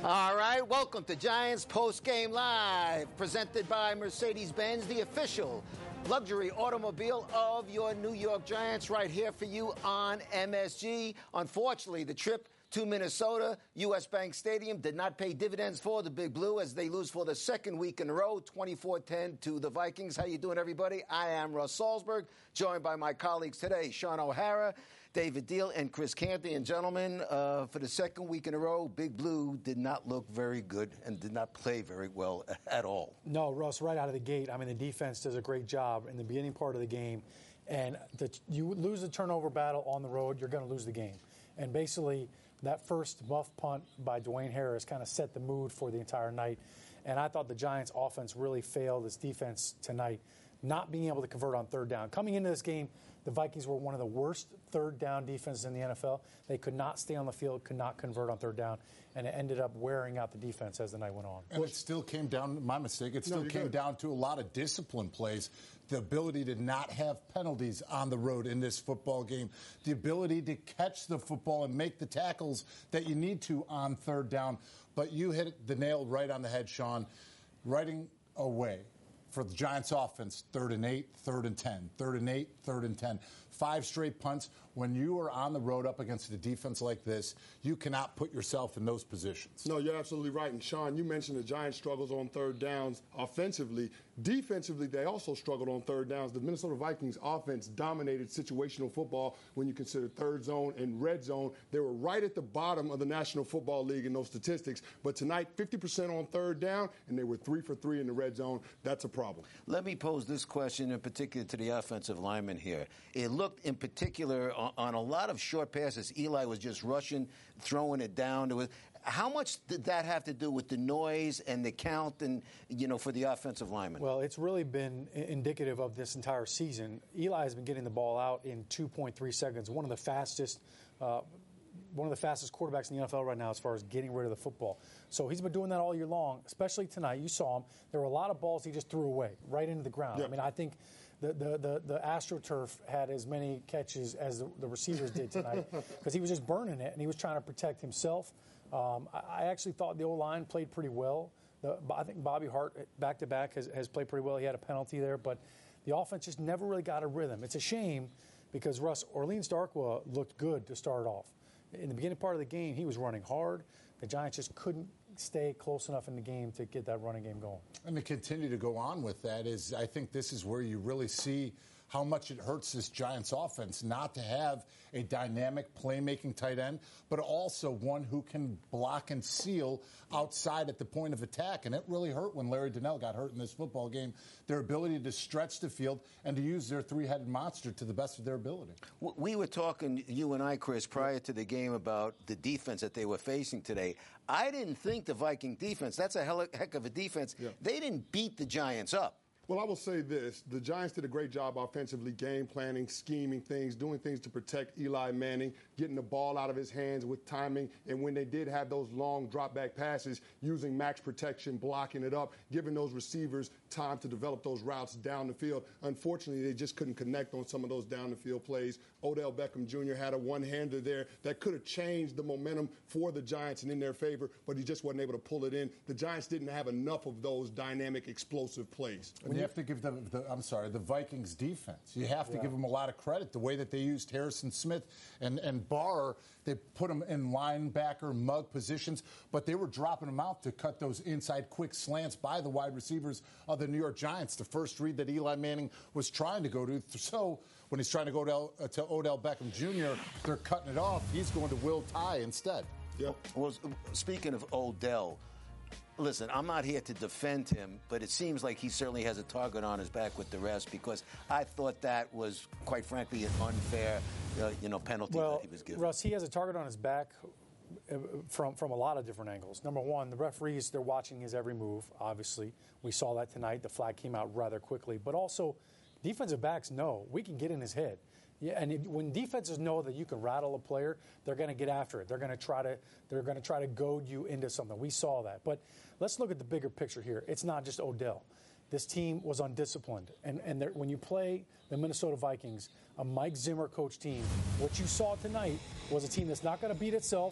All right, welcome to Giants Post Game Live, presented by Mercedes-Benz, the official luxury automobile of your New York Giants, right here for you on MSG. Unfortunately, the trip to Minnesota, U.S. Bank Stadium, did not pay dividends for the Big Blue as they lose for the second week in a row, 24-10 to the Vikings. How you doing, everybody? I am Russ Salzberg, joined by my colleagues today, Sean O'Hara, David Deal, and Chris Canty. And gentlemen, for the second week in a row, Big Blue did not look very good and did not play very well at all. No, Russ, right out of the gate, I mean, the defense does a great job in the beginning part of the game. And you lose the turnover battle on the road, you're going to lose the game. And basically, that first muff punt by Dwayne Harris kind of set the mood for the entire night. And I thought the Giants' offense really failed its defense tonight, not being able to convert on third down. Coming into this game, the Vikings were one of the worst third down defenses in the NFL. They could not stay on the field, could not convert on third down, and it ended up wearing out the defense as the night went on. And it still came down, my mistake, it still came down to a lot of discipline plays, the ability to not have penalties on the road in this football game, the ability to catch the football and make the tackles that you need to on third down. But you hit the nail right on the head, Sean, riding away. For the Giants offense, 3rd and 8, 3rd and 10, 3rd and 8, 3rd and 10. 5 straight punts. When you are on the road up against a defense like this, you cannot put yourself in those positions. No, you're absolutely right. And, Sean, you mentioned the Giants' struggles on third downs offensively. Defensively, they also struggled on third downs. The Minnesota Vikings offense dominated situational football when you consider third zone and red zone. They were right at the bottom of the National Football League in those statistics. But tonight, 50% on third down, and they were 3 for 3 in the red zone. That's a problem. Let me pose this question in particular to the offensive lineman here. It looked in particular on a lot of short passes. Eli was just rushing, throwing it down. How much did that have to do with the noise and the count and, for the offensive lineman? Well, it's really been indicative of this entire season. Eli has been getting the ball out in 2.3 seconds, one of the fastest quarterbacks in the NFL right now as far as getting rid of the football. So he's been doing that all year long, especially tonight. You saw him. There were a lot of balls he just threw away right into the ground. Yep. I mean, I think the AstroTurf had as many catches as the receivers did tonight because he was just burning it and he was trying to protect himself. I actually thought the O-line played pretty well. I think Bobby Hart, back-to-back, has played pretty well. He had a penalty there, but the offense just never really got a rhythm. It's a shame because Orleans Darkwa looked good to start off. In the beginning part of the game, he was running hard. The Giants just couldn't stay close enough in the game to get that running game going. And to continue to go on with that is, I think this is where you really see how much it hurts this Giants offense not to have a dynamic playmaking tight end, but also one who can block and seal outside at the point of attack. And it really hurt when Larry Donnell got hurt in this football game, their ability to stretch the field and to use their three-headed monster to the best of their ability. We were talking, you and I, Chris, prior to the game about the defense that they were facing today. I didn't think the Viking defense, that's a heck of a defense. Yeah. They didn't beat the Giants up. Well, I will say this. The Giants did a great job offensively, game planning, scheming things, doing things to protect Eli Manning, getting the ball out of his hands with timing. And when they did have those long drop-back passes, using max protection, blocking it up, giving those receivers time to develop those routes down the field. Unfortunately, they just couldn't connect on some of those down-the-field plays. Odell Beckham Jr. had a one-hander there that could have changed the momentum for the Giants and in their favor, but he just wasn't able to pull it in. The Giants didn't have enough of those dynamic, explosive plays. You have to give them the Vikings defense. You have to give them a lot of credit. The way that they used Harrison Smith and Barr, they put them in linebacker, mug positions, but they were dropping them out to cut those inside quick slants by the wide receivers of the New York Giants. The first read that Eli Manning was trying to go to. So when he's trying to go to Odell Beckham Jr., they're cutting it off. He's going to Will Tye instead. Yep. Well, speaking of Odell, listen, I'm not here to defend him, but it seems like he certainly has a target on his back with the rest because I thought that was, quite frankly, an unfair, penalty that he was given. Russ, he has a target on his back from a lot of different angles. Number one, the referees, they're watching his every move, obviously. We saw that tonight. The flag came out rather quickly. But also, defensive backs know we can get in his head. Yeah, and when defenses know that you can rattle a player, they're going to get after it. They're going to try to goad you into something. We saw that. But let's look at the bigger picture here. It's not just Odell. This team was undisciplined. And when you play the Minnesota Vikings, a Mike Zimmer coach team, what you saw tonight was a team that's not going to beat itself.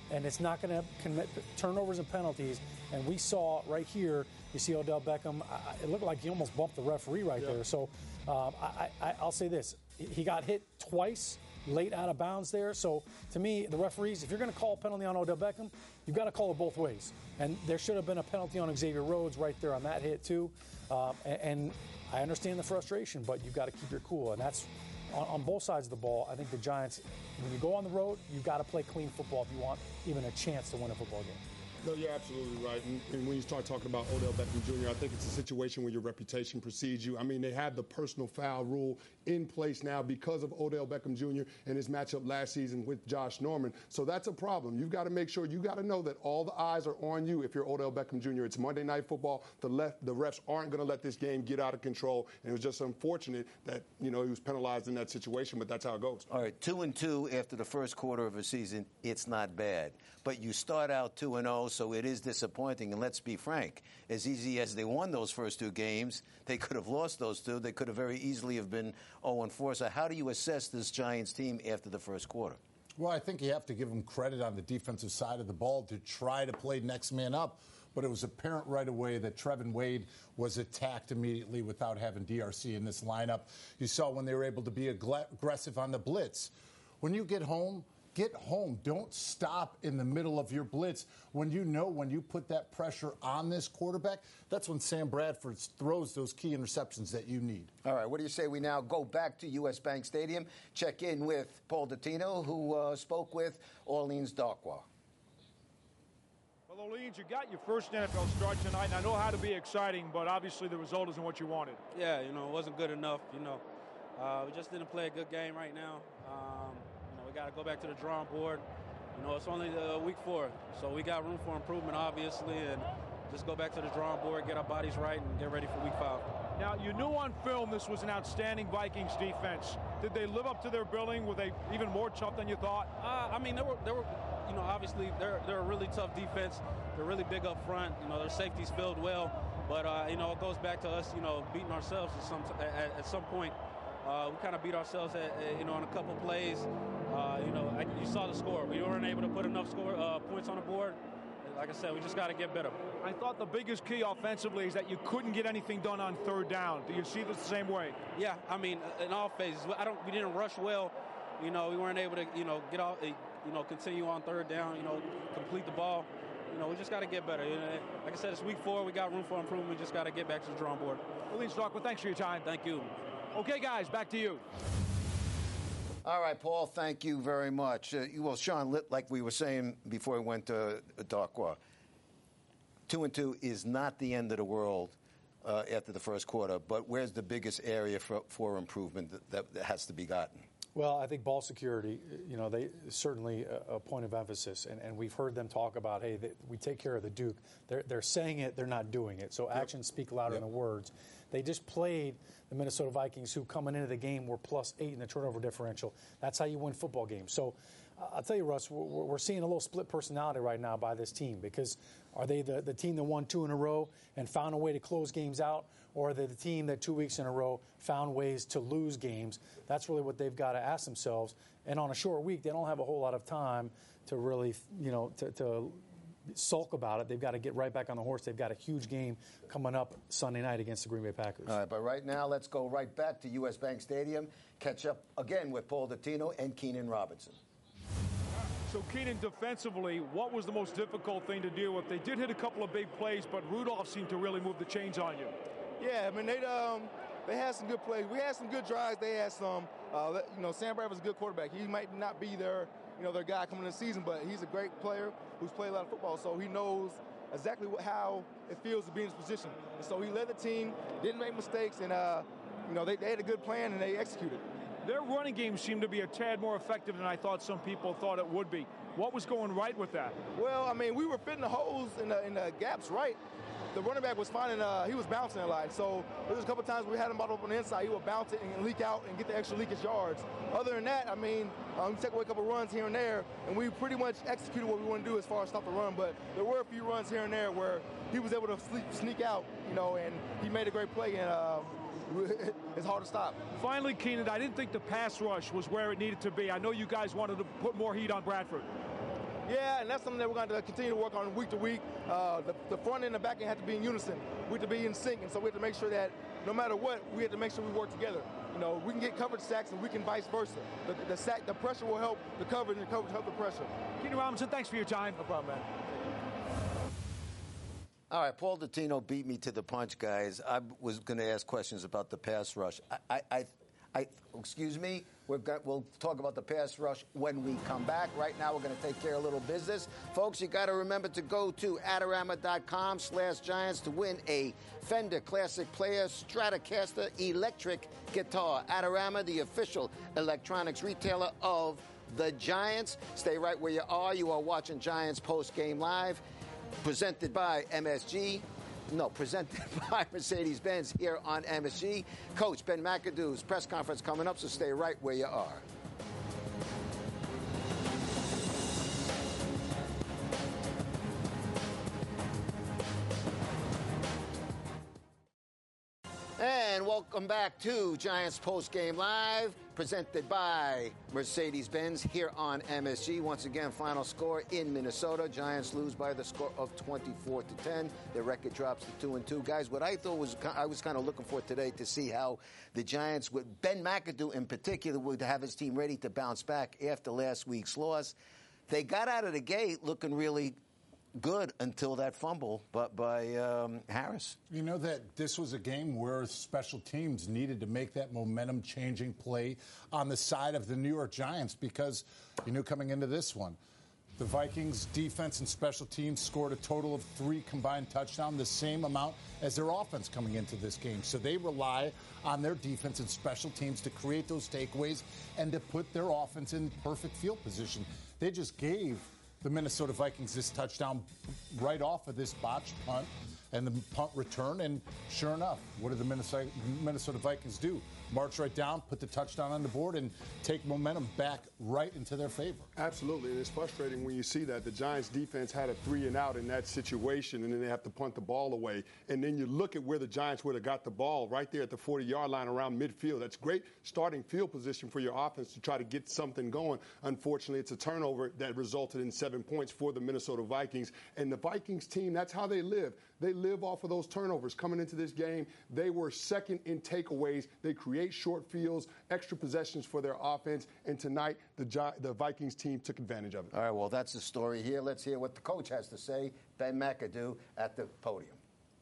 and it's not going to commit turnovers and penalties. And we saw right here, you see Odell Beckham, it looked like he almost bumped the referee right there. So I'll say this. He got hit twice late out of bounds there. So to me, the referees, if you're going to call a penalty on Odell Beckham, you've got to call it both ways. And there should have been a penalty on Xavier Rhodes right there on that hit too. And I understand the frustration, but you've got to keep your cool. And that's on both sides of the ball. I think the Giants, when you go on the road, you've got to play clean football if you want even a chance to win a football game. No, you're absolutely right. And when you start talking about Odell Beckham Jr., I think it's a situation where your reputation precedes you. I mean, they have the personal foul rule in place now because of Odell Beckham Jr. and his matchup last season with Josh Norman. So that's a problem. You've got to make sure, you got to know that all the eyes are on you if you're Odell Beckham Jr. It's Monday Night Football. The refs aren't going to let this game get out of control. And it was just unfortunate that, he was penalized in that situation, but that's how it goes. All right, 2-2 after the first quarter of a season, it's not bad. But you start out 2-0, so it is disappointing. And let's be frank, as easy as they won those first two games, they could have lost those two. They could have very easily have been 0-4. So how do you assess this Giants team after the first quarter? Well, I think you have to give them credit on the defensive side of the ball to try to play next man up. But it was apparent right away that Trevin Wade was attacked immediately without having DRC in this lineup. You saw when they were able to be aggressive on the blitz. When you get home, get home. Don't stop in the middle of your blitz. When you put that pressure on this quarterback, that's when Sam Bradford throws those key interceptions that you need. All right, what do you say we now go back to U.S. Bank Stadium, check in with Paul Dottino, who spoke with Orleans Darkwa. Well, Orleans, you got your first NFL start tonight, and I know how to be exciting, but obviously the result isn't what you wanted. Yeah, it wasn't good enough, We just didn't play a good game right now. We got to go back to the drawing board. It's only week 4, so we got room for improvement, obviously, and just go back to the drawing board, get our bodies right, and get ready for week 5. Now, you knew on film this was an outstanding Vikings defense. Did they live up to their billing? Were they even more tough than you thought? They were, obviously they're a really tough defense. They're really big up front. Their safeties filled well, but it goes back to us, beating ourselves at some point. We kind of beat ourselves on a couple plays. You saw the score. We weren't able to put enough points on the board. Like I said, we just got to get better. I thought the biggest key offensively is that you couldn't get anything done on third down. Do you see this the same way? Yeah, in all phases. We didn't rush well. We weren't able to, get off, continue on third down, complete the ball. We just got to get better. Like I said, it's week 4. We got room for improvement. We just got to get back to the drawing board. Orleans Darkwa, thanks for your time. Thank you. Okay, guys, back to you. All right, Paul, thank you very much. Sean, like we were saying before we went to Darkwa, 2-2 is not the end of the world after the first quarter, but where's the biggest area for improvement that has to be gotten? Well, I think ball security, they certainly a point of emphasis, and we've heard them talk about, hey, we take care of the Duke. They're saying it, they're not doing it. So actions speak louder than words. They just played the Minnesota Vikings, who coming into the game were +8 in the turnover differential. That's how you win football games. So I'll tell you, Russ, we're seeing a little split personality right now by this team, because are they the team that won 2 in a row and found a way to close games out, or are they the team that 2 weeks in a row found ways to lose games? That's really what they've got to ask themselves. And on a short week, they don't have a whole lot of time to really, to sulk about it. They've got to get right back on the horse. They've got a huge game coming up Sunday night against the Green Bay Packers. All right, but right now, let's go right back to U.S. Bank Stadium, catch up again with Paul Dottino and Keenan Robinson. So, Keenan, defensively, what was the most difficult thing to deal with? They did hit a couple of big plays, but Rudolph seemed to really move the chains on you. Yeah, they had some good plays. We had some good drives. They had some. Sam Bradford's a good quarterback. He might not be their guy coming in the season, but he's a great player who's played a lot of football, so he knows exactly how it feels to be in his position. And so he led the team, didn't make mistakes, and they had a good plan and they executed. Their running game seemed to be a tad more effective than I thought some people thought it would be. What was going right with that? Well, we were fitting the holes in the gaps right. The running back was finding, he was bouncing a lot. So there was a couple times we had him bottled up on the inside. He would bounce it and leak out and get the extra leakage yards. Other than that, we took away a couple runs here and there, and we pretty much executed what we want to do as far as stop the run. But there were a few runs here and there where he was able to sneak out, and he made a great play, and it's hard to stop. Finally, Keenan, I didn't think the pass rush was where it needed to be. I know you guys wanted to put more heat on Bradford. Yeah, and that's something that we're going to continue to work on week to week. The front end and the back end have to be in unison. We have to be in sync, and so we have to make sure that no matter what, we have to make sure we work together. You know, we can get coverage sacks, and we can vice versa. The pressure will help the coverage, and the coverage help the pressure. Keenan Robinson, thanks for your time. No problem, man. All right, Paul Dottino beat me to the punch, guys. I was going to ask questions about the pass rush. Excuse me. We'll talk about the pass rush when we come back. Right now, we're going to take care of a little business. Folks, you got to remember to go to Adorama.com/Giants to win a Fender Classic Player Stratocaster electric guitar. Adorama, the official electronics retailer of the Giants. Stay right where you are. You are watching Giants Post Game Live. Presented by Mercedes-Benz here on MSG. Coach Ben McAdoo's press conference coming up, so stay right where you are. And welcome back to Giants Post Game Live, presented by Mercedes-Benz here on MSG. Once again, final score in Minnesota. Giants lose by the score of 24-10. Their record drops to 2-2. Guys, what I thought I was kind of looking for today to see how the Giants, with Ben McAdoo in particular, would have his team ready to bounce back after last week's loss. They got out of the gate looking really good until that fumble by Harris. You know that this was a game where special teams needed to make that momentum-changing play on the side of the New York Giants because you knew coming into this one, the Vikings defense and special teams scored a total of 3 combined touchdowns, the same amount as their offense coming into this game. So they rely on their defense and special teams to create those takeaways and to put their offense in perfect field position. They just gave the Minnesota Vikings this touchdown right off of this botched punt and the punt return. And sure enough, what did the Minnesota Vikings do? March right down, put the touchdown on the board, and take momentum back right into their favor. Absolutely, and it's frustrating when you see that. The Giants' defense had a 3-and-out in that situation, and then they have to punt the ball away. And then you look at where the Giants would have got the ball, right there at the 40-yard line around midfield. That's great starting field position for your offense to try to get something going. Unfortunately, it's a turnover that resulted in 7 points for the Minnesota Vikings. And the Vikings team, that's how they live. They live off of those turnovers. Coming into this game, they were second in takeaways. They create short fields, extra possessions for their offense. And tonight, the Vikings team took advantage of it. All right, well, that's the story here. Let's hear what the coach has to say, Ben McAdoo, at the podium.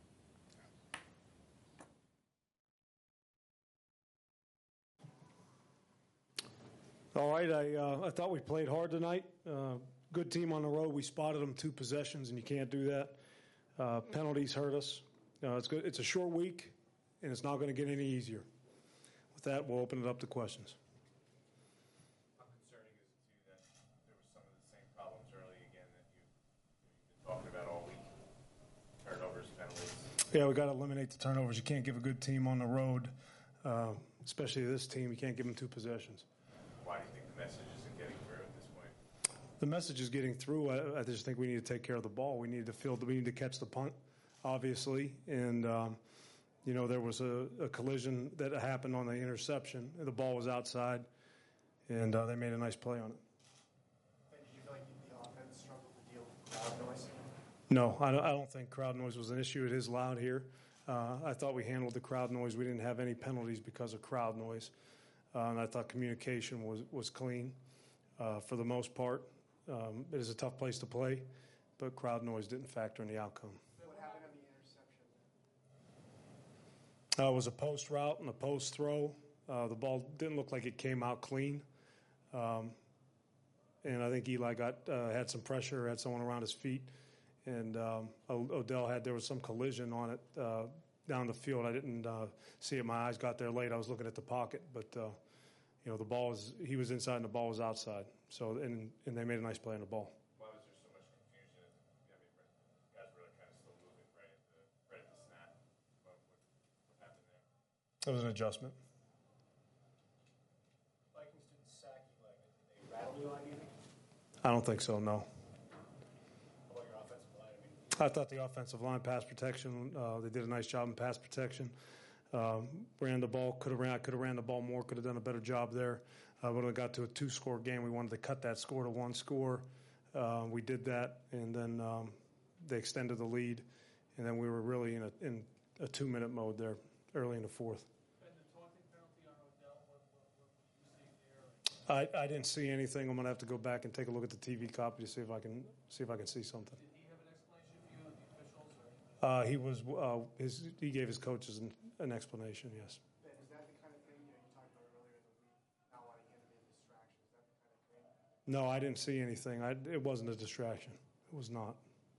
All right, I thought we played hard tonight. Good team on the road. We spotted them 2 possessions, and you can't do that. Penalties hurt us. It's good. It's a short week, and it's not going to get any easier. With that, we'll open it up to questions. How concerning is it to you that there were some of the same problems early again that you've been talking about all week? Turnovers, penalties. Yeah, we got to eliminate the turnovers. You can't give a good team on the road, especially this team. You can't give them 2 possessions. Why do you think the message isn't getting through at this point? The message is getting through. I just think we need to take care of the ball. We need to catch the punt, obviously. And, there was a collision that happened on the interception. The ball was outside, and they made a nice play on it. Did you feel like the offense struggled to deal with crowd noise? No, I don't think crowd noise was an issue. It is loud here. I thought we handled the crowd noise. We didn't have any penalties because of crowd noise. And I thought communication was clean for the most part. It is a tough place to play, but crowd noise didn't factor in the outcome. What happened on the interception? It was a post route and a post throw. The ball didn't look like it came out clean. And I think Eli had some pressure, had someone around his feet. And Odell there was some collision on it down the field. I didn't see it. My eyes got there late. I was looking at the pocket. But, he was inside and the ball was outside. So, and they made a nice play on the ball. Why was there so much confusion? Guys were kind of still moving right at the snap. What happened there? It was an adjustment. Vikings didn't sack Eli. Did they rattle Eli, do you think? I don't think so, no. How about your offensive line? I thought the offensive line pass protection, they did a nice job in pass protection. Ran the ball, could have ran the ball more, could have done a better job there. When it got to a 2-score game, we wanted to cut that score to 1 score. We did that, and then they extended the lead, and then we were really in a 2-minute mode there early in the fourth. And the taunting penalty on Odell, what you see there? I didn't see anything. I'm going to have to go back and take a look at the TV copy to see if I can see something. Did he have an explanation for you, the officials? Or he gave his coaches an explanation. Yes. Ben, is that the kind of thing you talked about earlier in the week, not wanting him to be a distraction? Is that the kind of thing? No, I didn't see anything. It wasn't a distraction. It was not.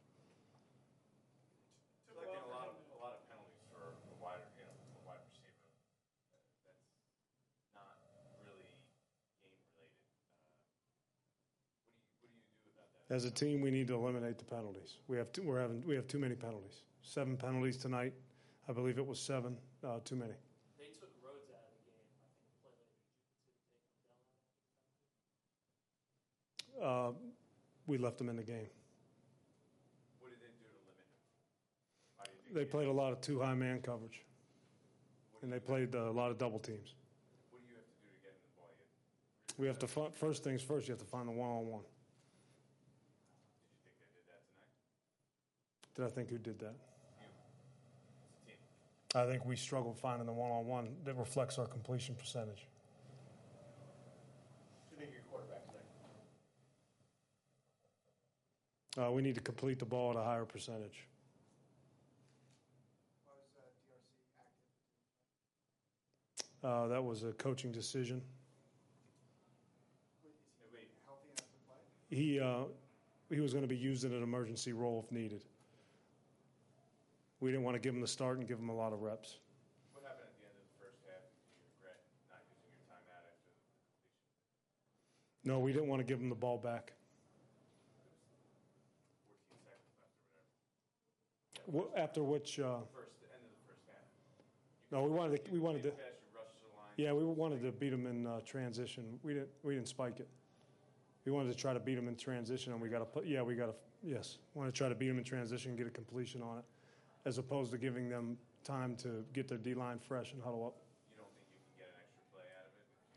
Collecting a lot of penalties for a wide receiver. That's not really game related. What do you do about that? As a team, we need to eliminate the penalties. We have too many penalties. 7 penalties tonight. I believe it was 7. Too many. They took Rhodes out of the game. I think the play later. Did you consider taking Odell out of the penalty? We left them in the game. What did they do to limit him? They played a lot of 2 high man coverage, and they played a lot of double teams. What do you have to do to get him the ball? We have to first things first. You have to find the one-on-one. Did you think they did that tonight? Did I think who did that? You. It's a team. I think we struggled finding the one-on-one that reflects our completion percentage. Do you think your quarterback tonight? We need to complete the ball at a higher percentage. Why was DRC active? That was a coaching decision. Is he healthy enough to play? He was going to be used in an emergency role if needed. We didn't want to give him the start and give him a lot of reps. What happened at the end of the first half? Did you regret not using your timeout after the completion? No, we didn't want to give him the ball back. 14 seconds left or whatever. After which? The end of the first half. No, we wanted to. You pass your rush to the line. Yeah, we wanted to beat him in transition. We didn't spike it. We wanted to try to beat him in transition, and we got to put. Yeah, yes, wanted to try to beat him in transition, and get a completion on it, as opposed to giving them time to get their D-line fresh and huddle up. You don't think you can get an extra play out of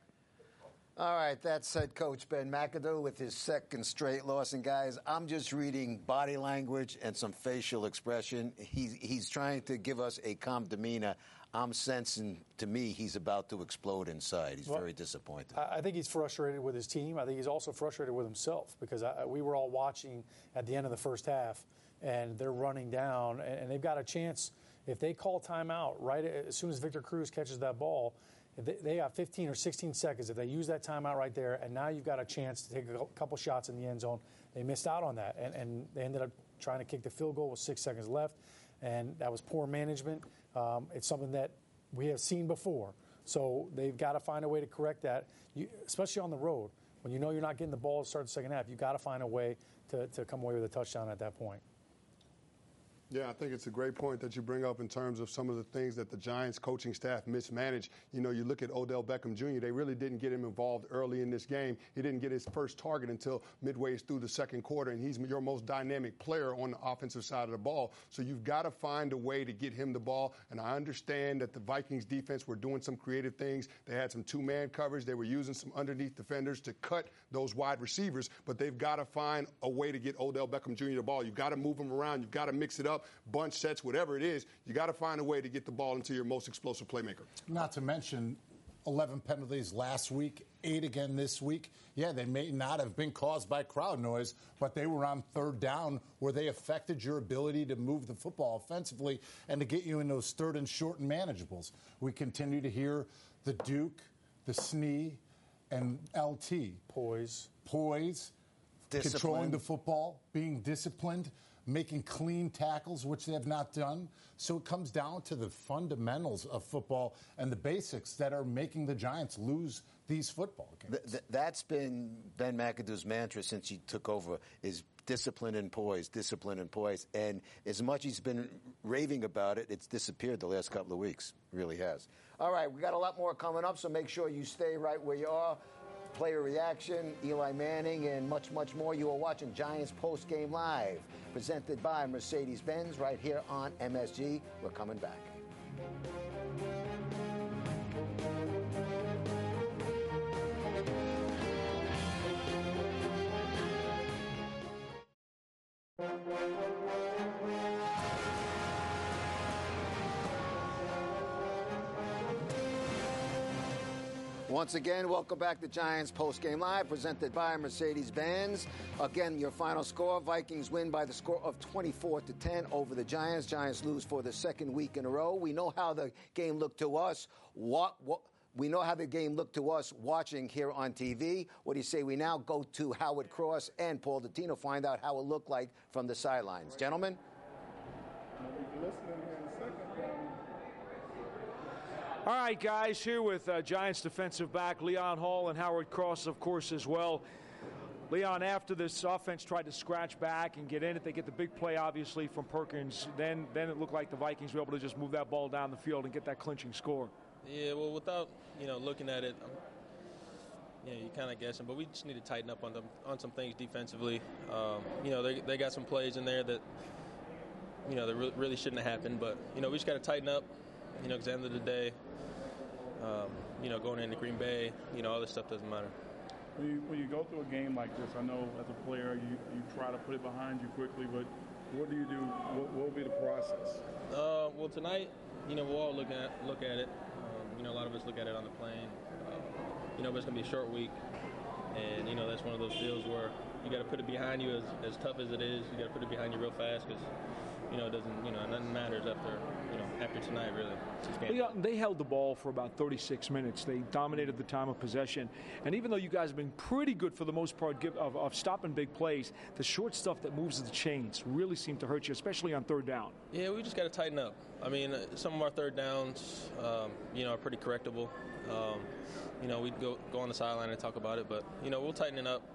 it? All right, that's head coach Ben McAdoo with his second straight loss. And guys, I'm just reading body language and some facial expression. He's trying to give us a calm demeanor. I'm sensing, to me, he's about to explode inside. He's very disappointed. I think he's frustrated with his team. I think he's also frustrated with himself because we were all watching at the end of the first half, and they're running down, and they've got a chance. If they call timeout right as soon as Victor Cruz catches that ball, they got 15 or 16 seconds. If they use that timeout right there, and now you've got a chance to take a couple shots in the end zone. They missed out on that, and they ended up trying to kick the field goal with 6 seconds left, and that was poor management. It's something that we have seen before. So they've got to find a way to correct that, especially on the road. When you know you're not getting the ball to start the second half, you've got to find a way to come away with a touchdown at that point. Yeah, I think it's a great point that you bring up in terms of some of the things that the Giants coaching staff mismanaged. You know, you look at Odell Beckham Jr., they really didn't get him involved early in this game. He didn't get his first target until midway through the second quarter, and he's your most dynamic player on the offensive side of the ball. So you've got to find a way to get him the ball, and I understand that the Vikings defense were doing some creative things. They had some two-man coverage. They were using some underneath defenders to cut those wide receivers, but they've got to find a way to get Odell Beckham Jr. the ball. You've got to move him around. You've got to mix it up. Bunch sets, whatever it is, you got to find a way to get the ball into your most explosive playmaker. Not to mention 11 penalties last week, 8 again this week. Yeah, they may not have been caused by crowd noise, but they were on third down where they affected your ability to move the football offensively and to get you in those third and short and manageables. We continue to hear the Duke, the Snee, and LT. Poise. Controlling the football, being disciplined, making clean tackles, which they have not done. So it comes down to the fundamentals of football and the basics that are making the Giants lose these football games. That's been Ben McAdoo's mantra since he took over, is discipline and poise, discipline and poise. And as much as he's been raving about it, it's disappeared the last couple of weeks. It really has. All right, we got a lot more coming up, so make sure you stay right where you are. Player reaction, Eli Manning, and much, much more. You are watching Giants Post Game Live, presented by Mercedes-Benz, right here on MSG. We're coming back. Once again, welcome back to Giants Postgame Live, presented by Mercedes-Benz. Again, your final score, Vikings win by the score of 24-10 over the Giants. Giants lose for the second week in a row. We know how the game looked to us. We know how the game looked to us watching here on TV. What do you say we now go to Howard Cross and Paul Dottino, find out how it looked like from the sidelines. Gentlemen? All right, guys, here with Giants defensive back Leon Hall and Howard Cross, of course, as well. Leon, after this offense tried to scratch back and get in it, they get the big play, obviously, from Perkins. Then it looked like the Vikings were able to just move that ball down the field and get that clinching score. Yeah, well, without, looking at it, you're kind of guessing. But we just need to tighten up on some things defensively. They got some plays in there that, that really shouldn't have happened. But, we just got to tighten up, because at the end of the day, going into Green Bay, all this stuff doesn't matter. When you go through a game like this, I know as a player you try to put it behind you quickly, but what do you do? What will be the process? Well, tonight, we'll all look at it. A lot of us look at it on the plane. But it's going to be a short week, and, that's one of those deals where you got to put it behind you as tough as it is. You got to put it behind you real fast because, it doesn't, nothing matters after tonight, really. They held the ball for about 36 minutes. They dominated the time of possession. And even though you guys have been pretty good for the most part of stopping big plays, the short stuff that moves the chains really seem to hurt you, especially on third down. Yeah, we just got to tighten up. I mean, some of our third downs, are pretty correctable. We'd go on the sideline and talk about it, but, we'll tighten it up,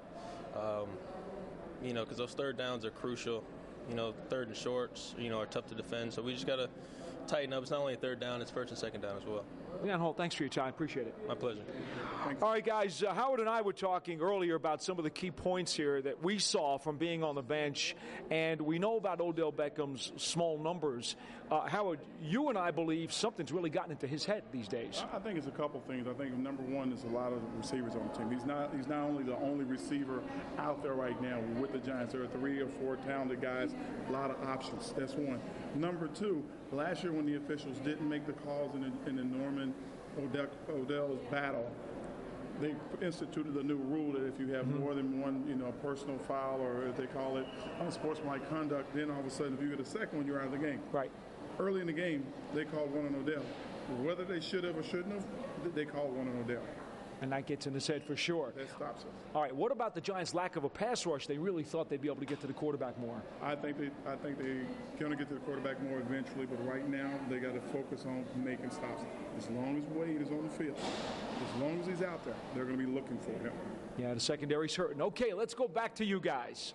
because those third downs are crucial. Third and shorts, are tough to defend. So we just got to tighten up. It's not only a third down, it's first and second down as well. Leon Hall, thanks for your time. Appreciate it. My pleasure. All right, guys, Howard and I were talking earlier about some of the key points here that we saw from being on the bench, and we know about Odell Beckham's small numbers. Howard, you and I believe something's really gotten into his head these days. I think it's a couple things. I think number one is a lot of receivers on the team. He's not only the only receiver out there right now with the Giants. There are 3 or 4 talented guys, a lot of options. That's one. Number two, last year when the officials didn't make the calls in the Norman Odell's battle, they instituted a new rule that if you have more than one, personal foul, or as they call it, unsportsmanlike conduct, then all of a sudden if you get a second one, you're out of the game. Right. Early in the game, they called one on Odell. Whether they should have or shouldn't have, they called one on Odell. And that gets in his head for sure. That stops it. All right, what about the Giants' lack of a pass rush? They really thought they'd be able to get to the quarterback more. I think they're going to get to the quarterback more eventually, but right now they got to focus on making stops. As long as Wade is on the field, as long as he's out there, they're going to be looking for him. Yeah, the secondary's hurting. Okay, let's go back to you guys.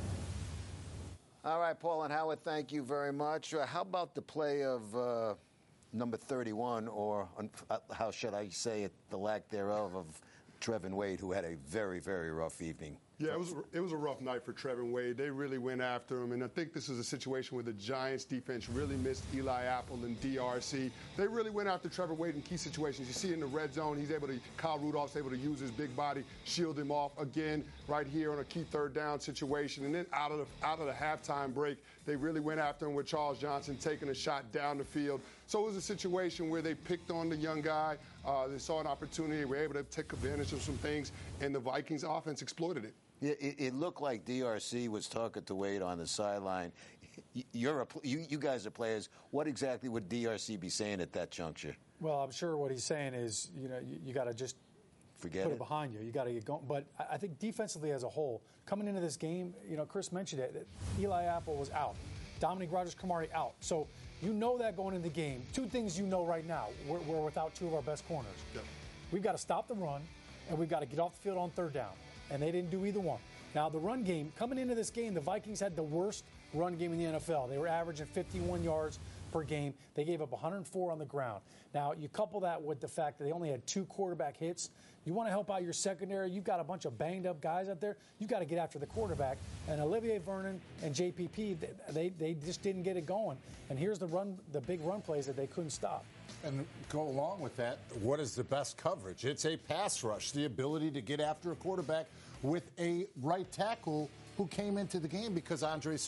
All right, Paul and Howard, thank you very much. How about the play of number 31, or how should I say it, the lack thereof, of Trevin Wade, who had a very, very rough evening? Yeah, it was a rough night for Trevin Wade. They really went after him, and I think this is a situation where the Giants defense really missed Eli Apple and DRC. They really went after Trevin Wade in key situations. You see in the red zone, Kyle Rudolph's able to use his big body, shield him off again right here on a key third down situation. And then out of the halftime break, they really went after him with Charles Johnson taking a shot down the field. So it was a situation where they picked on the young guy. They saw an opportunity, were able to take advantage of some things, and the Vikings offense exploited it. It looked like DRC was talking to Wade on the sideline. You guys are players. What exactly would DRC be saying at that juncture? Well, I'm sure what he's saying is, you got to just put it behind you. You got to get going. But I think defensively as a whole, coming into this game, Chris mentioned it. Eli Apple was out. Dominique Rodgers-Cromartie out. So you know that going into the game. 2 things you know right now. We're without 2 of our best corners. Yep. We've got to stop the run, and we've got to get off the field on third down. And they didn't do either one. Now, the run game, coming into this game, the Vikings had the worst run game in the NFL. They were averaging 51 yards per game. They gave up 104 on the ground. Now, you couple that with the fact that they only had 2 quarterback hits. You want to help out your secondary. You've got a bunch of banged-up guys out there. You've got to get after the quarterback. And Olivier Vernon and JPP, they just didn't get it going. And here's the big run plays that they couldn't stop. And go along with that, what is the best coverage? It's a pass rush, the ability to get after a quarterback with a right tackle who came into the game because Andre Smith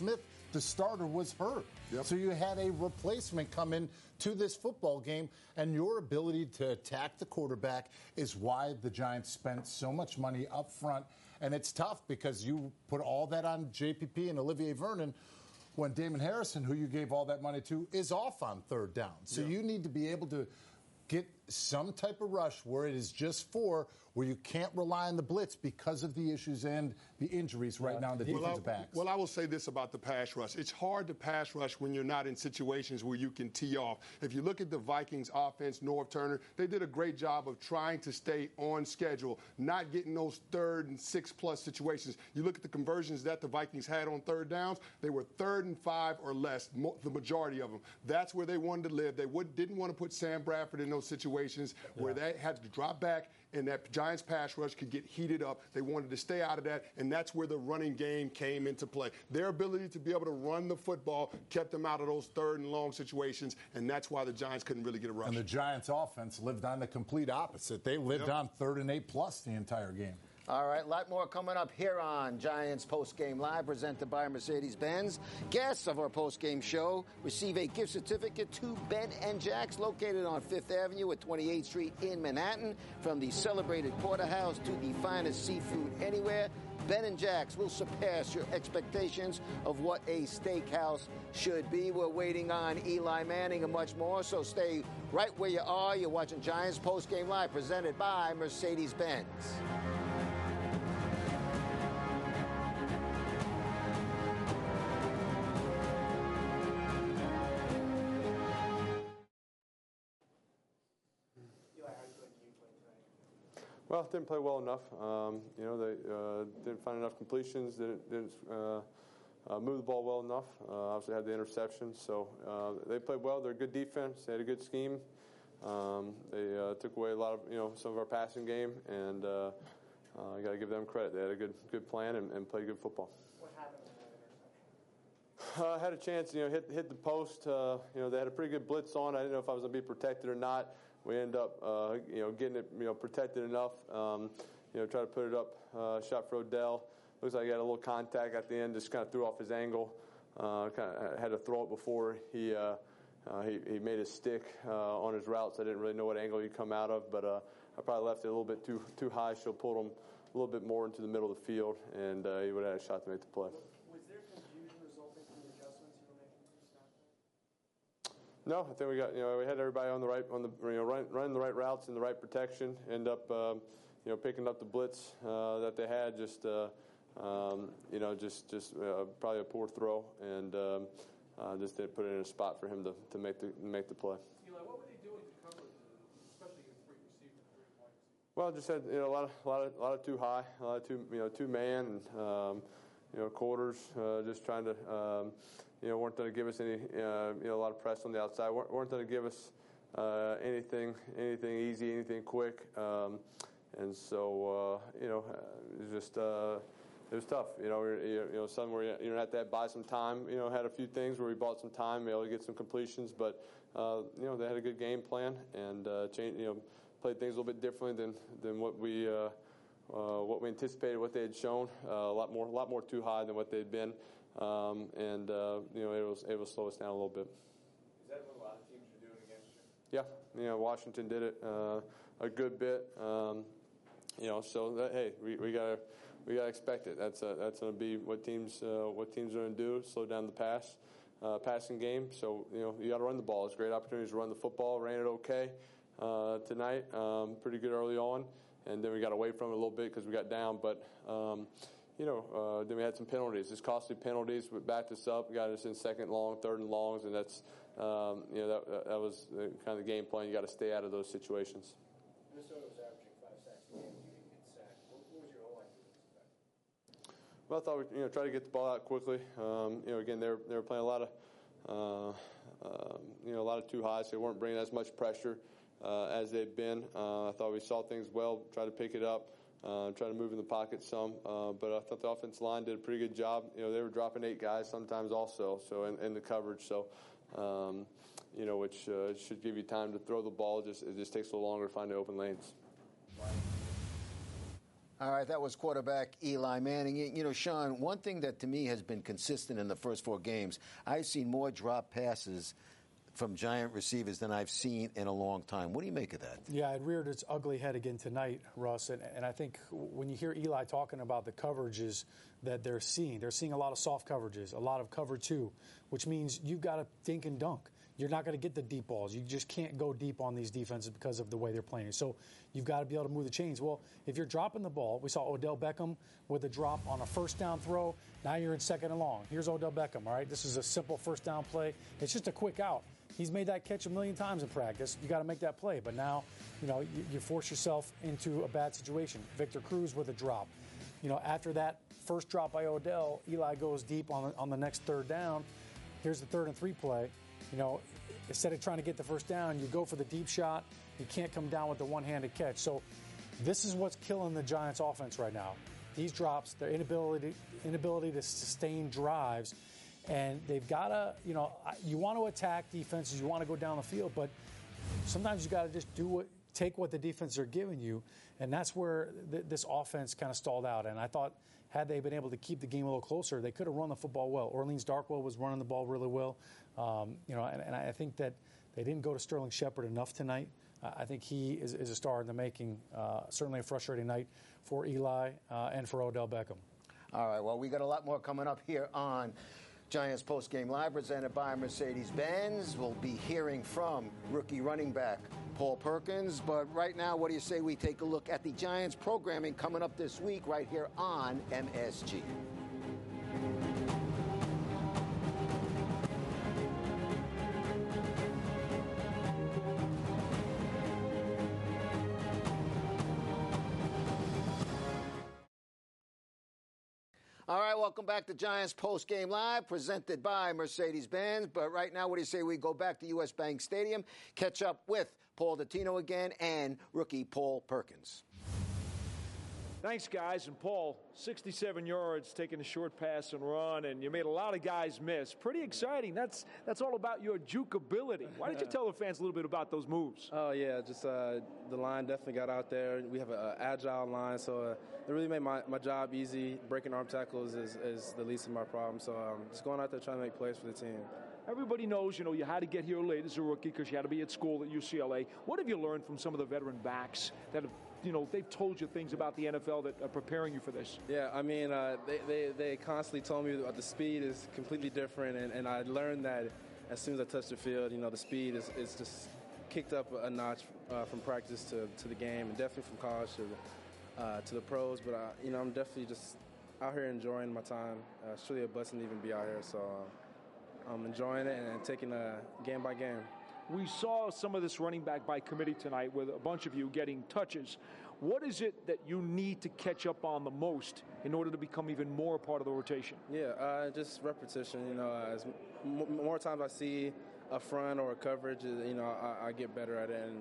the starter was hurt. So you had a replacement come in to this football game, and your ability to attack the quarterback is why the Giants spent so much money up front. And it's tough because you put all that on JPP and Olivier Vernon when Damon Harrison, who you gave all that money to, is off on third down. So you need to be able to get some type of rush where it is just where you can't rely on the blitz because of the issues and the injuries right now in the defensive backs. Well, I will say this about the pass rush. It's hard to pass rush when you're not in situations where you can tee off. If you look at the Vikings offense, Norv Turner, they did a great job of trying to stay on schedule, not getting those 3rd and 6+ situations. You look at the conversions that the Vikings had on third downs, they were 3rd and 5 or less, the majority of them. That's where they wanted to live. They didn't want to put Sam Bradford in those situations where they had to drop back and that Giants pass rush could get heated up. They wanted to stay out of that, and that's where the running game came into play. Their ability to be able to run the football kept them out of those 3rd and long situations, and that's why the Giants couldn't really get a rush. And the Giants offense lived on the complete opposite. They lived on 3rd and 8+ the entire game. All right, a lot more coming up here on Giants Postgame Live, presented by Mercedes-Benz. Guests of our postgame show receive a gift certificate to Ben and Jack's, located on 5th Avenue at 28th Street in Manhattan. From the celebrated porterhouse to the finest seafood anywhere, Ben and Jack's will surpass your expectations of what a steakhouse should be. We're waiting on Eli Manning and much more, so stay right where you are. You're watching Giants Postgame Live, presented by Mercedes-Benz. Well, didn't play well enough. They didn't find enough completions. Didn't move the ball well enough. Obviously had the interception. So they played well. They're a good defense. They had a good scheme. They took away a lot of some of our passing game, and I got to give them credit. They had a good plan and played good football. What happened with that interception? I had a chance, hit the post. They had a pretty good blitz on. I didn't know if I was going to be protected or not. We ended up, getting it, protected enough. Try to put it up, shot for Odell. Looks like he had a little contact at the end, just kind of threw off his angle. Kind of had to throw it before he made his stick on his routes. I didn't really know what angle he'd come out of, but I probably left it a little bit too high. So pulled him a little bit more into the middle of the field, and he would have had a shot to make the play. Was there confusion resulting from the adjustments you were making to the snap? No, I think we had everybody running the right routes and the right protection. End up picking up the blitz that they had. Just probably a poor throw, and just didn't put it in a spot for him to make the play. Eli, what were they doing to cover, especially against 3 receivers, 3 wide receivers? Well, just had a lot of too high, a lot of two man, and quarters, just trying to. Weren't going to give us any, a lot of press on the outside. Weren't going to give us anything easy, anything quick, and so it was tough. Some where you're gonna have to buy some time. Had a few things where we bought some time, able to get some completions, but they had a good game plan and played things a little bit differently than what we anticipated, what they had shown. A lot more too high than what they'd been. It was able to slow us down a little bit. Is that what a lot of teams are doing against you? Yeah, Washington did it a good bit. So that, hey, we gotta expect it. That's going to be what teams are going to do. Slow down the passing game. So you got to run the ball. It's great opportunities to run the football. Ran it okay tonight. Pretty good early on, and then we got away from it a little bit because we got down, but. Then we had some penalties. It's costly penalties. We backed us up, got us in 2nd long, 3rd and longs, and that's, that was kind of the game plan. You got to stay out of those situations. Minnesota was averaging 5 sacks a game. You didn't get sacked. What was your O-line doing? Well, I thought we, try to get the ball out quickly. Again, they were playing a lot of too high, so they weren't bringing as much pressure as they've been. I thought we saw things well, tried to pick it up. Try to move in the pocket some, but I thought the offensive line did a pretty good job. They were dropping 8 guys sometimes also, so in the coverage. So, which should give you time to throw the ball. It just takes a little longer to find the open lanes. All right, that was quarterback Eli Manning. You know, Sean, one thing that to me has been consistent in the first 4 games, I've seen more drop passes from Giant receivers than I've seen in a long time. What do you make of that? Yeah, it reared its ugly head again tonight, Russ. And I think when you hear Eli talking about the coverages that they're seeing a lot of soft coverages, a lot of cover 2, which means you've got to dink and dunk. You're not going to get the deep balls. You just can't go deep on these defenses because of the way they're playing. So you've got to be able to move the chains. Well, if you're dropping the ball, we saw Odell Beckham with a drop on a first down throw. Now you're in 2nd and long. Here's Odell Beckham, all right? This is a simple first down play. It's just a quick out. He's made that catch a million times in practice. You got to make that play. But now, you force yourself into a bad situation. Victor Cruz with a drop. After that first drop by Odell, Eli goes deep on the next 3rd down. Here's the 3rd and 3 play. Instead of trying to get the first down, you go for the deep shot. You can't come down with the one-handed catch. So this is what's killing the Giants' offense right now. These drops, their inability to sustain drives. And they've got to, you want to attack defenses, you want to go down the field, but sometimes you got to just take what the defenses are giving you, and that's where this offense kind of stalled out. And I thought had they been able to keep the game a little closer, they could have run the football well. Orleans Darkwa was running the ball really well, and I think that they didn't go to Sterling Shepard enough tonight. I think he is a star in the making. Certainly a frustrating night for Eli and for Odell Beckham. All right, well, we got a lot more coming up here on Giants Postgame Live, presented by Mercedes-Benz. We'll be hearing from rookie running back Paul Perkins. But right now, what do you say we take a look at the Giants programming coming up this week right here on MSG? All right, welcome back to Giants Post Game Live, presented by Mercedes-Benz. But right now, what do you say we go back to U.S. Bank Stadium, catch up with Paul Dottino again and rookie Paul Perkins. Thanks, guys. And Paul, 67 yards, taking a short pass and run, and you made a lot of guys miss. Pretty exciting. That's all about your juke ability. Why don't you tell the fans a little bit about those moves? Oh, yeah, just the line definitely got out there. We have an agile line, so it really made my job easy. Breaking arm tackles is the least of my problem. So just going out there trying to make plays for the team. Everybody knows, you had to get here late as a rookie because you had to be at school at UCLA. What have you learned from some of the veteran backs that have, they've told you things about the NFL that are preparing you for this? Yeah, I mean, they constantly told me that the speed is completely different, and I learned that as soon as I touched the field, the speed is just kicked up a notch from practice to the game, and definitely from college to the pros. But, I'm definitely just out here enjoying my time. It's really a blessing to even be out here, so I'm enjoying it and taking it game by game. We saw some of this running back by committee tonight with a bunch of you getting touches. What is it that you need to catch up on the most in order to become even more a part of the rotation? Yeah, just repetition. As more times I see a front or a coverage, I get better at it, and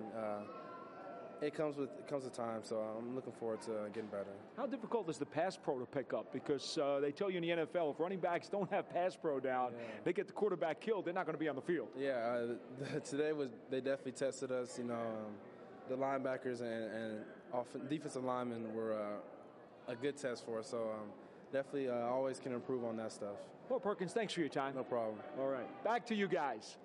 it comes with time. So I'm looking forward to getting better. How difficult is the pass pro to pick up? Because they tell you in the NFL, if running backs don't have pass pro down, they get the quarterback killed. They're not going to be on the field. Yeah, today they definitely tested us. The linebackers and defensive linemen were a good test for us. So definitely always can improve on that stuff. Well, Perkins, thanks for your time. No problem. All right, back to you guys.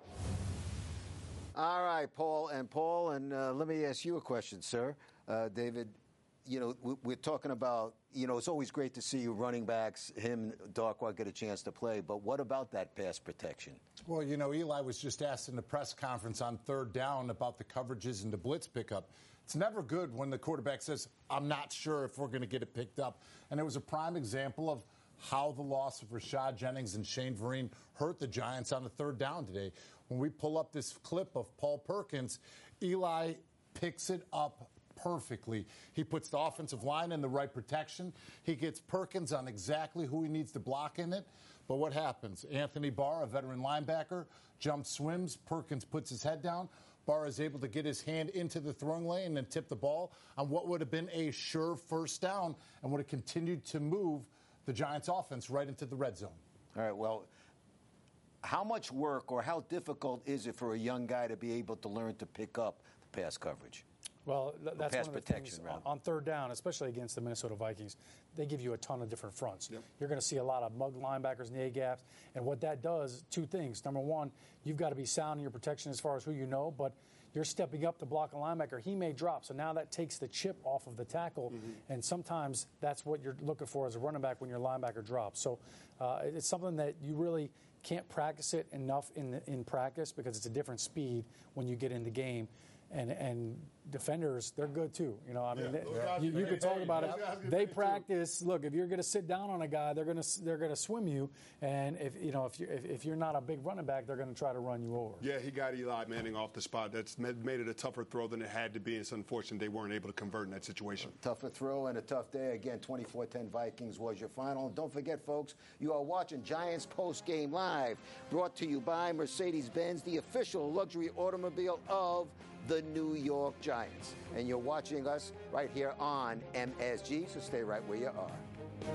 All right, Paul, and let me ask you a question, sir. David, we're talking about, it's always great to see running backs, him, Darkwa, get a chance to play, but what about that pass protection? Well, Eli was just asked in the press conference on 3rd down about the coverages and the blitz pickup. It's never good when the quarterback says, I'm not sure if we're going to get it picked up. And it was a prime example of how the loss of Rashad Jennings and Shane Vereen hurt the Giants on the 3rd down today. When we pull up this clip of Paul Perkins, Eli picks it up perfectly. He puts the offensive line in the right protection. He gets Perkins on exactly who he needs to block in it. But what happens? Anthony Barr, a veteran linebacker, jumps, swims. Perkins puts his head down. Barr is able to get his hand into the throwing lane and tip the ball on what would have been a sure first down and would have continued to move the Giants' offense right into the red zone. All right, well, how much work or how difficult is it for a young guy to be able to learn to pick up the pass coverage? Well, that's pass one of the protection, things rather. on third down, especially against the Minnesota Vikings. They give you a ton of different fronts. Yep. You're going to see a lot of mug linebackers in the A-gaps, and what that does, two things. Number one, you've got to be sound in your protection as far as who you know, but you're stepping up to block a linebacker. He may drop, so now that takes the chip off of the tackle, and sometimes that's what you're looking for as a running back when your linebacker drops. So it's something that you really can't practice it enough in practice because it's a different speed when you get in the game. And defenders, they're good too. You know, I mean, you could talk about it. They practice. Look, if you're going to sit down on a guy, they're going to swim you. And if you're not a big running back, they're going to try to run you over. Yeah, he got Eli Manning off the spot. That's made it a tougher throw than it had to be. It's unfortunate they weren't able to convert in that situation. Tougher throw and a tough day. Again, 24-10 Vikings was your final. And don't forget, folks, you are watching Giants Post Game Live, brought to you by Mercedes-Benz, the official luxury automobile of the New York Giants. And you're watching us right here on MSG, so stay right where you are.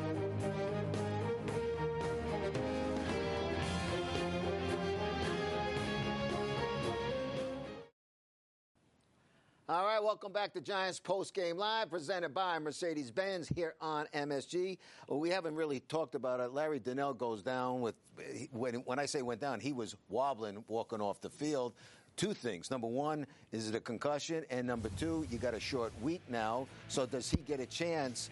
All right, welcome back to Giants Post Game Live, presented by Mercedes-Benz here on MSG. Well, we haven't really talked about it. Larry Donnell goes down with, when I say went down, he was wobbling, walking off the field. Two things. Number one, is it a concussion? And number two, you got a short week now. So does he get a chance,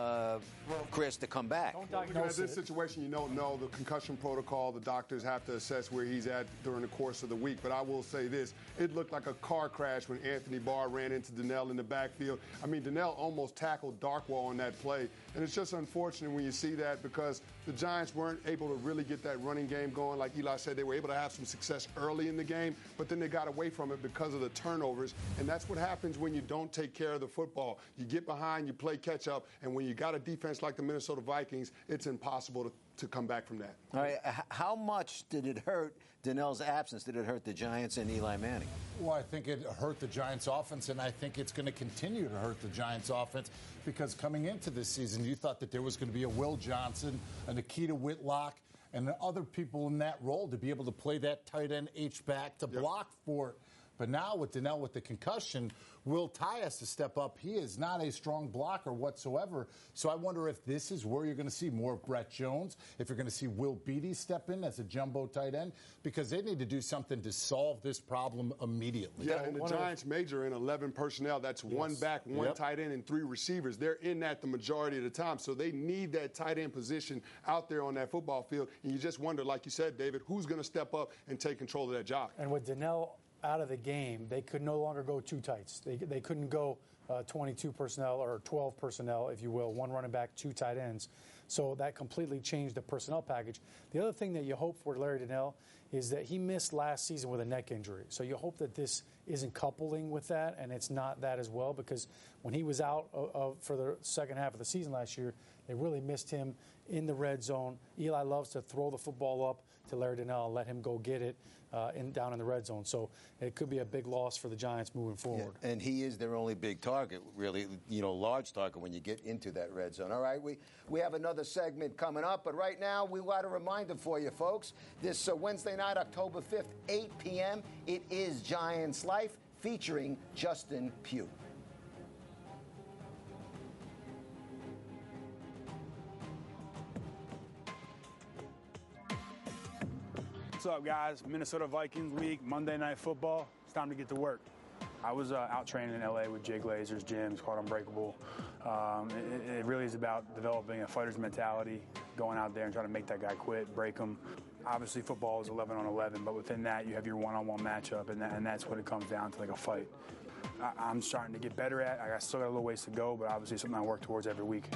Chris, to come back? Looking at this situation, you don't know the concussion protocol. The doctors have to assess where he's at during the course of the week. But I will say this. It looked like a car crash when Anthony Barr ran into Donnell in the backfield. I mean, Donnell almost tackled Darkwa on that play. And it's just unfortunate when you see that because the Giants weren't able to really get that running game going. Like Eli said, they were able to have some success early in the game, but then they got away from it because of the turnovers. And that's what happens when you don't take care of the football. You get behind, you play catch up, and when you got a defense like the Minnesota Vikings, it's impossible to come back from that. All right, how much did it hurt Donnell's absence? Did it hurt the Giants and Eli Manning? Well, I think it hurt the Giants' offense, and I think it's going to continue to hurt the Giants' offense because coming into this season, you thought that there was going to be a Will Johnson, a Nikita Whitlock, and other people in that role to be able to play that tight end H-back to block for it. But now with Donnell with the concussion, Will Ty has to step up. He is not a strong blocker whatsoever. So I wonder if this is where you're going to see more of Brett Jones, if you're going to see Will Beatty step in as a jumbo tight end, because they need to do something to solve this problem immediately. Yeah, and the Giants major in 11 personnel. That's one back, one tight end, and 3 receivers. They're in that the majority of the time. So they need that tight end position out there on that football field. And you just wonder, like you said, David, who's going to step up and take control of that job? And with Donnell out of the game, they could no longer go two tights. They couldn't go 22 personnel or 12 personnel, if you will, one running back, 2 tight ends. So that completely changed the personnel package. The other thing that you hope for Larry Donnell is that he missed last season with a neck injury. So you hope that this isn't coupling with that, and it's not that as well, because when he was out for the second half of the season last year, they really missed him in the red zone. Eli loves to throw the football up to Larry Donnell and let him go get it down in the red zone. So it could be a big loss for the Giants moving forward. Yeah, and he is their only big target, really, large target when you get into that red zone. All right, we have another segment coming up, but right now we got a reminder for you, folks. This Wednesday night, October 5th, 8 p.m., it is Giants Life featuring Justin Pugh. What's up, guys? Minnesota Vikings week, Monday Night Football. It's time to get to work. I was out training in L.A. with Jay Glazer's gym. It's called Unbreakable. It really is about developing a fighter's mentality, going out there and trying to make that guy quit, break him. Obviously, football is 11 on 11, but within that, you have your one-on-one matchup, and that's what it comes down to, like a fight. I'm starting to get better at. I still got a little ways to go, but obviously something I work towards every week.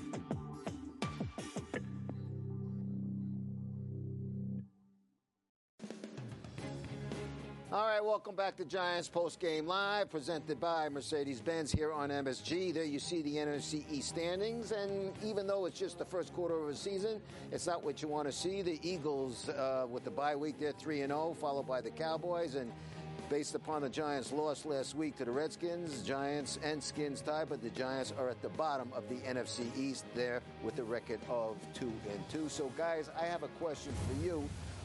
All right, welcome back to Giants Post Game Live, presented by Mercedes-Benz here on MSG. There you see the NFC East standings, and even though it's just the first quarter of a season, it's not what you want to see. The Eagles, with the bye week, they're 3-0, followed by the Cowboys, and based upon the Giants' loss last week to the Redskins, Giants and Skins tie, but the Giants are at the bottom of the NFC East there with a record of 2-2. So, guys, I have a question for you.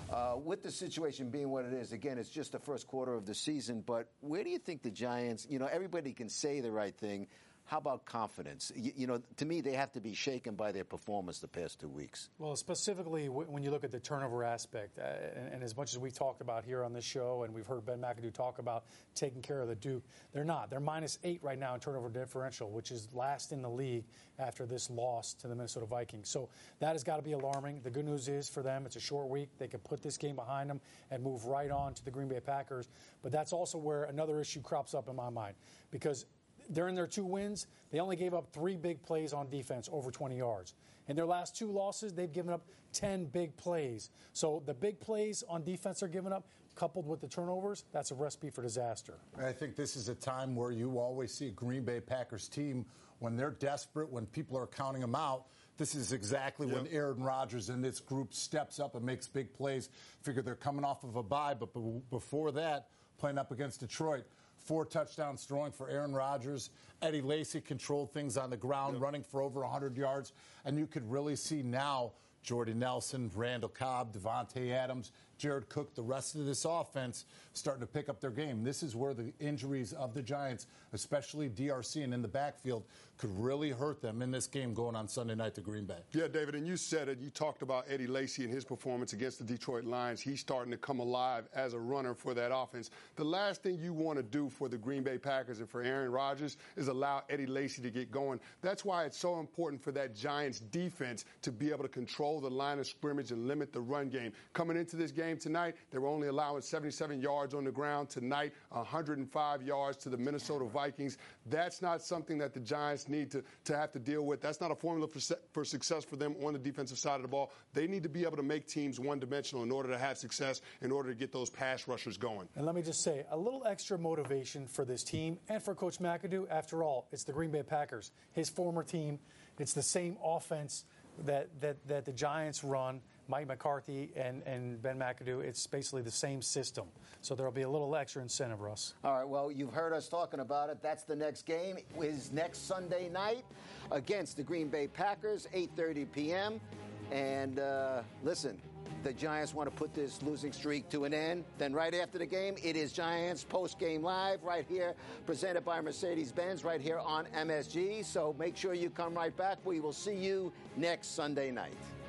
With the situation being what it is, again, it's just the first quarter of the season, but where do you think the Giants, everybody can say the right thing. How about confidence? To me, they have to be shaken by their performance the past 2 weeks. Well, specifically when you look at the turnover aspect, and as much as we talked about here on this show, and we've heard Ben McAdoo talk about taking care of the Duke, they're not. They're -8 right now in turnover differential, which is last in the league after this loss to the Minnesota Vikings. So that has got to be alarming. The good news is for them, it's a short week. They can put this game behind them and move right on to the Green Bay Packers. But that's also where another issue crops up in my mind, because during their 2 wins, they only gave up 3 big plays on defense over 20 yards. In their last 2 losses, they've given up 10 big plays. So the big plays on defense they're giving up, coupled with the turnovers, that's a recipe for disaster. I think this is a time where you always see a Green Bay Packers team when they're desperate, when people are counting them out. This is exactly when Aaron Rodgers and this group steps up and makes big plays. Figure they're coming off of a bye, but before that, playing up against Detroit, 4 touchdowns throwing for Aaron Rodgers. Eddie Lacy controlled things on the ground, running for over 100 yards. And you could really see now Jordy Nelson, Randall Cobb, Devontae Adams, Jared Cook, the rest of this offense starting to pick up their game. This is where the injuries of the Giants, especially DRC and in the backfield, could really hurt them in this game going on Sunday night to Green Bay. Yeah, David, and you said it. You talked about Eddie Lacy and his performance against the Detroit Lions. He's starting to come alive as a runner for that offense. The last thing you want to do for the Green Bay Packers and for Aaron Rodgers is allow Eddie Lacy to get going. That's why it's so important for that Giants defense to be able to control the line of scrimmage and limit the run game. Coming into this game tonight, they were only allowing 77 yards on the ground. Tonight, 105 yards to the Minnesota Vikings. That's not something that the Giants need to have to deal with. That's not a formula for success for them on the defensive side of the ball. They need to be able to make teams one-dimensional in order to have success, in order to get those pass rushers going. And let me just say, a little extra motivation for this team and for Coach McAdoo. After all, it's the Green Bay Packers, his former team. It's the same offense that the Giants run. Mike McCarthy and Ben McAdoo, it's basically the same system. So there'll be a little extra incentive, Russ. All right, well, you've heard us talking about it. That's the next game. Is next Sunday night against the Green Bay Packers, 8:30 p.m. And listen, the Giants want to put this losing streak to an end. Then right after the game, it is Giants Post-Game Live right here, presented by Mercedes-Benz right here on MSG. So make sure you come right back. We will see you next Sunday night.